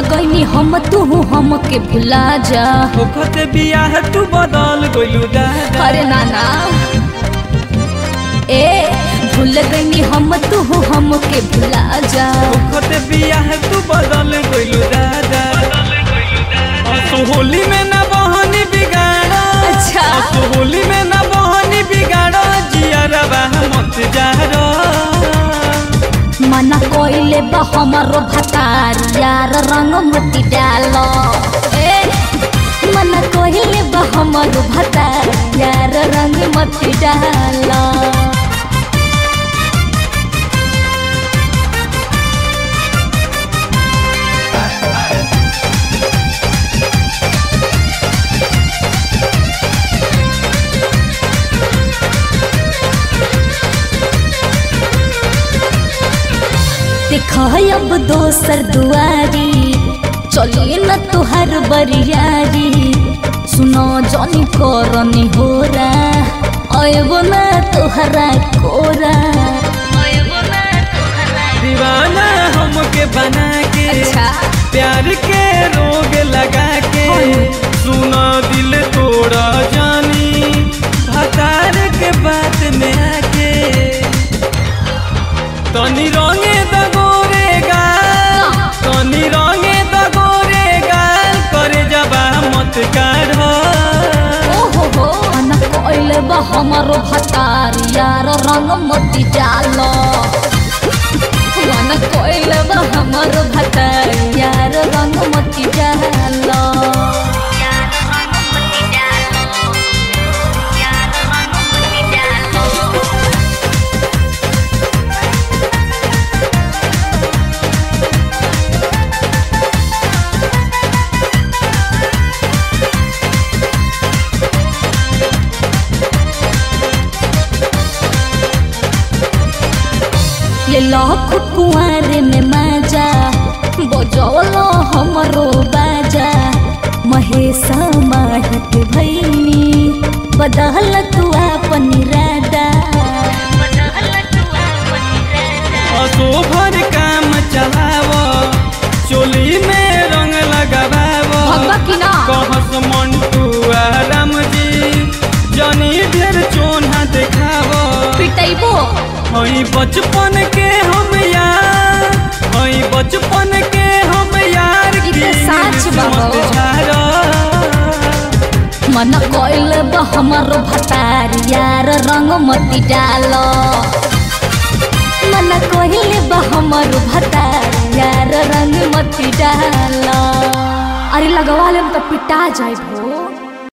गईनी हम तू हमके भुला जा। ओखत बियाह तू बदल गइलू दादा। अरे नाना ए भूल गईनी हम तू हमके भुला जा। ओखत बियाह तू बदल गइलू दादा। असो होली में ना बहनी बिगाड़ा। अच्छा असो होली में ना बहनी बिगाड़ा। जियरबा मत जारो। मना कोइले बा हमारो भतार यार रंग मती डालो। ए मना कोइले बा हमारो भतार यार रंग मती डालो। देखा अब दोसर दुआरी चलिए न तुहर बरियारी। सुनो जनी करनी होरा अयबो न तुहरा कोरा। दीवाना हमके बना के। अच्छा प्यार के रोग लगा के। सुना दिल तोड़ा जानी भतार के बात में आके। तनी रंगे दगोरे गाल। तनी रंगे दगोरे गाल। करे जबा मत काढ़ो। ओहो हो मना कोइले बा हमारो भतार यार रंग मती डालो। मना कोइले बा हमारो भतार यार रंग मती डालो। ले लाख कुआरे में माजा बजौलो हमरो बाजा। महेशा माहत भैनी बदल तू अपन इरादा। असो भर काम चलावो। चोली में रंग लगावो। कहस मंटू आराम जी जनी ढेर चोना देखावो। पिटैबो हई बचपन के हम यार। हई बचपन के हम यार। साच बाबू मन कोइल बा हमारो भतार यार रंग मती डालो। मन कोइल बा हमारो भतार यार रंग मती डालो। अरे लगवा लेम तो पिटा जाए भो।